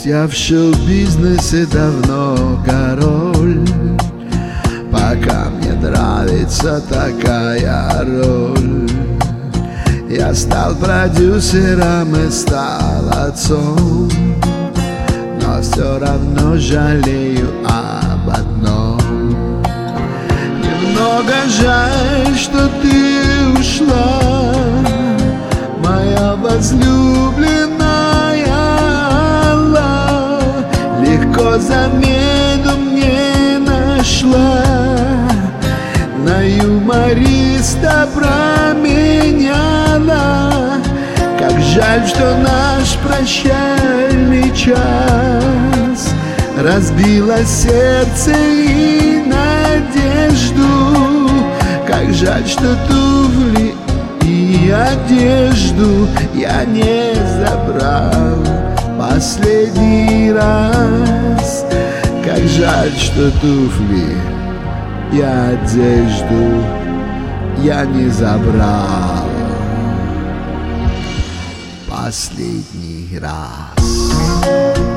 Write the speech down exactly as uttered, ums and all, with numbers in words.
Я в шоу-бизнесе давно король, пока мне нравится такая роль. Я стал продюсером и стал отцом, но все равно жалею об одном. Немного жаль, что ты ушла, моя возлюбленная. Легко замену мне нашла, на юмориста променяла. Как жаль, что наш прощальный час разбило сердце и надежду. Как жаль, что туфли и одежду я не забрал последний раз. Как жаль, что туфли и одежду я не забрал последний раз.